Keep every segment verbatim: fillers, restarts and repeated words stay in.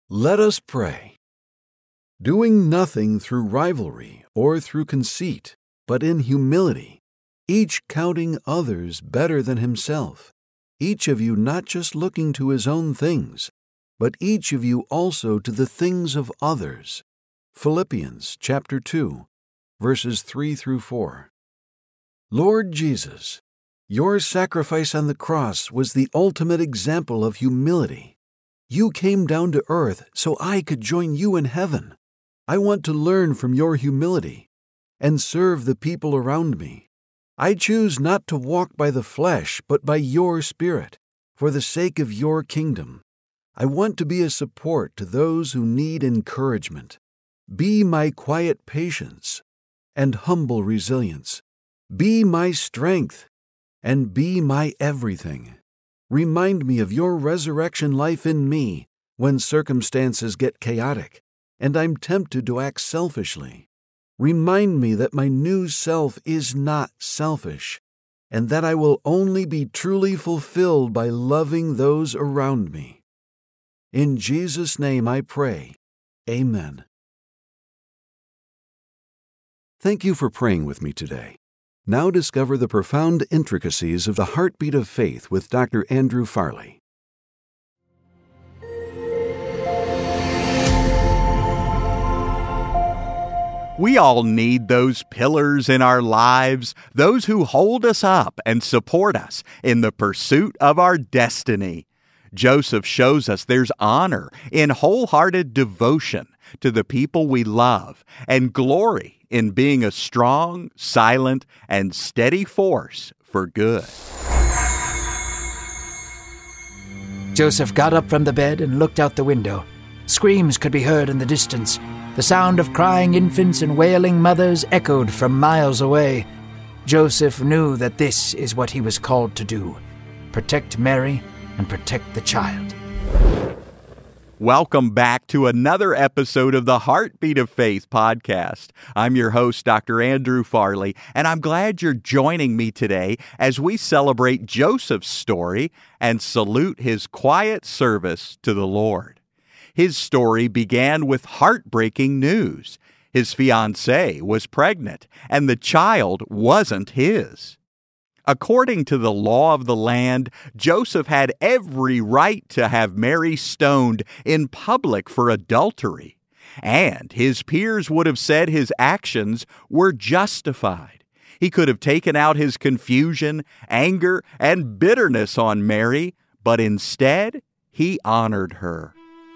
Let us pray. Doing nothing through rivalry or through conceit, but in humility, each counting others better than himself, each of you not just looking to his own things, but each of you also to the things of others. Philippians chapter two, verses three through four. Lord Jesus, your sacrifice on the cross was the ultimate example of humility. You came down to earth so I could join you in heaven. I want to learn from your humility and serve the people around me. I choose not to walk by the flesh, but by your Spirit, for the sake of your kingdom. I want to be a support to those who need encouragement. Be my quiet patience and humble resilience. Be my strength and be my everything. Remind me of your resurrection life in me when circumstances get chaotic and I'm tempted to act selfishly. Remind me that my new self is not selfish and that I will only be truly fulfilled by loving those around me. In Jesus' name I pray. Amen. Thank you for praying with me today. Now discover the profound intricacies of the heartbeat of faith with Doctor Andrew Farley. We all need those pillars in our lives, those who hold us up and support us in the pursuit of our destiny. Joseph shows us there's honor in wholehearted devotion to the people we love and glory in being a strong, silent, and steady force for good. Joseph got up from the bed and looked out the window. Screams could be heard in the distance. The sound of crying infants and wailing mothers echoed from miles away. Joseph knew that this is what he was called to do: protect Mary and protect the child. Welcome back to another episode of the Heartbeat of Faith podcast. I'm your host, Doctor Andrew Farley, and I'm glad you're joining me today as we celebrate Joseph's story and salute his quiet service to the Lord. His story began with heartbreaking news. His fiancée was pregnant, and the child wasn't his. According to the law of the land, Joseph had every right to have Mary stoned in public for adultery, and his peers would have said his actions were justified. He could have taken out his confusion, anger, and bitterness on Mary, but instead, he honored her.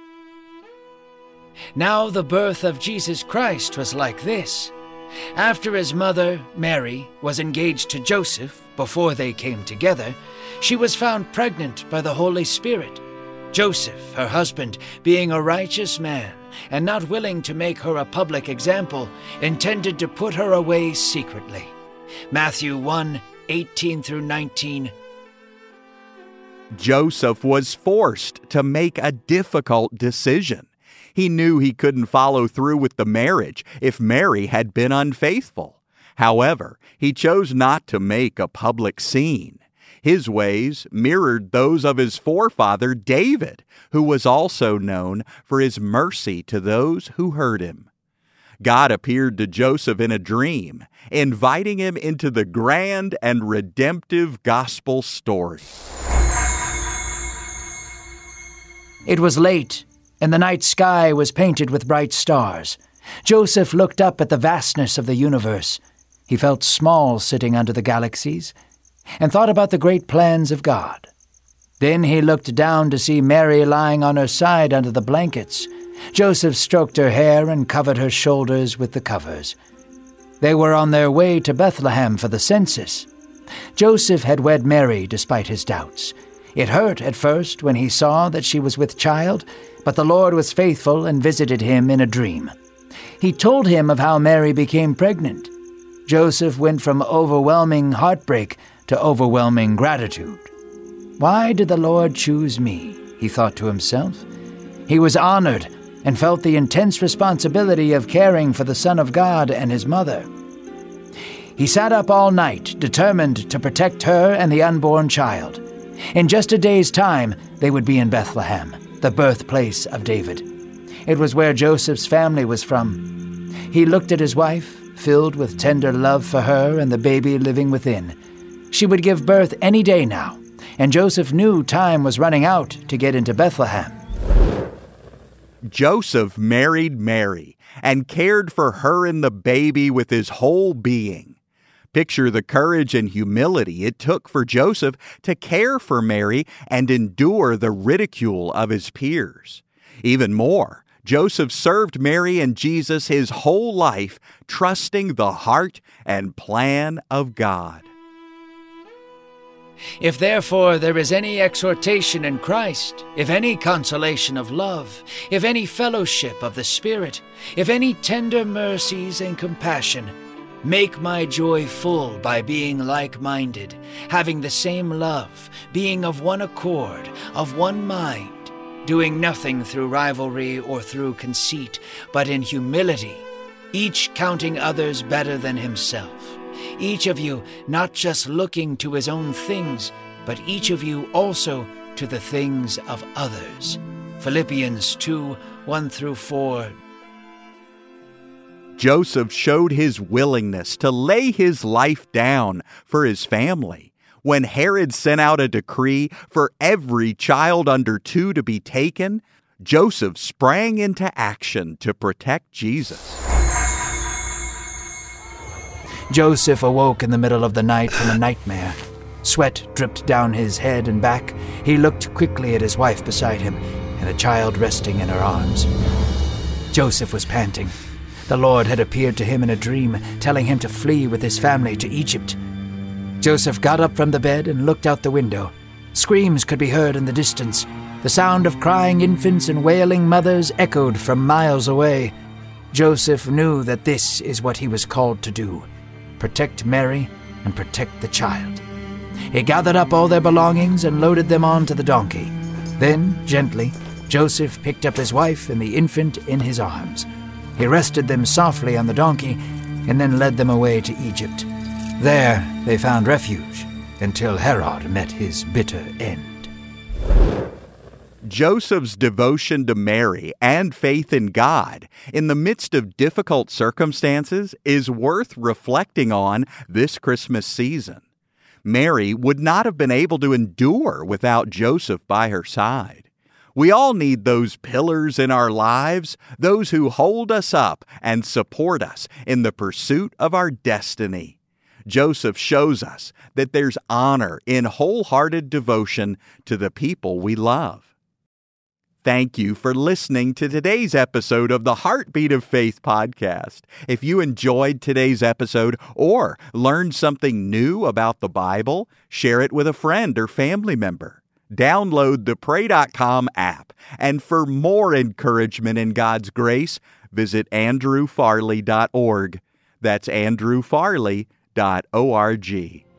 Now the birth of Jesus Christ was like this. After his mother, Mary, was engaged to Joseph, before they came together, she was found pregnant by the Holy Spirit. Joseph, her husband, being a righteous man and not willing to make her a public example, intended to put her away secretly. Matthew one, eighteen through nineteen. Joseph was forced to make a difficult decision. He knew he couldn't follow through with the marriage if Mary had been unfaithful. However, he chose not to make a public scene. His ways mirrored those of his forefather David, who was also known for his mercy to those who hurt him. God appeared to Joseph in a dream, inviting him into the grand and redemptive gospel story. It was late, and the night sky was painted with bright stars. Joseph looked up at the vastness of the universe. He felt small sitting under the galaxies, and thought about the great plans of God. Then he looked down to see Mary lying on her side under the blankets. Joseph stroked her hair and covered her shoulders with the covers. They were on their way to Bethlehem for the census. Joseph had wed Mary despite his doubts. It hurt at first when he saw that she was with child, but the Lord was faithful and visited him in a dream. He told him of how Mary became pregnant. Joseph went from overwhelming heartbreak to overwhelming gratitude. Why did the Lord choose me? He thought to himself. He was honored and felt the intense responsibility of caring for the Son of God and his mother. He sat up all night, determined to protect her and the unborn child. In just a day's time, they would be in Bethlehem, the birthplace of David. It was where Joseph's family was from. He looked at his wife, filled with tender love for her and the baby living within. She would give birth any day now, and Joseph knew time was running out to get into Bethlehem. Joseph married Mary and cared for her and the baby with his whole being. Picture the courage and humility it took for Joseph to care for Mary and endure the ridicule of his peers. Even more, Joseph served Mary and Jesus his whole life, trusting the heart and plan of God. If therefore there is any exhortation in Christ, if any consolation of love, if any fellowship of the Spirit, if any tender mercies and compassion, make my joy full by being like-minded, having the same love, being of one accord, of one mind, doing nothing through rivalry or through conceit, but in humility, each counting others better than himself. Each of you not just looking to his own things, but each of you also to the things of others. Philippians two, one through four. Joseph showed his willingness to lay his life down for his family. When Herod sent out a decree for every child under two to be taken, Joseph sprang into action to protect Jesus. Joseph awoke in the middle of the night from a nightmare. Sweat dripped down his head and back. He looked quickly at his wife beside him and a child resting in her arms. Joseph was panting. The Lord had appeared to him in a dream, telling him to flee with his family to Egypt. Joseph got up from the bed and looked out the window. Screams could be heard in the distance. The sound of crying infants and wailing mothers echoed from miles away. Joseph knew that this is what he was called to do: protect Mary and protect the child. He gathered up all their belongings and loaded them onto the donkey. Then, gently, Joseph picked up his wife and the infant in his arms. He rested them softly on the donkey and then led them away to Egypt. There they found refuge until Herod met his bitter end. Joseph's devotion to Mary and faith in God in the midst of difficult circumstances is worth reflecting on this Christmas season. Mary would not have been able to endure without Joseph by her side. We all need those pillars in our lives, those who hold us up and support us in the pursuit of our destiny. Joseph shows us that there's honor in wholehearted devotion to the people we love. Thank you for listening to today's episode of the Heartbeat of Faith podcast. If you enjoyed today's episode or learned something new about the Bible, share it with a friend or family member. Download the pray dot com app. And for more encouragement in God's grace, visit andrew farley dot org. That's andrew farley dot org.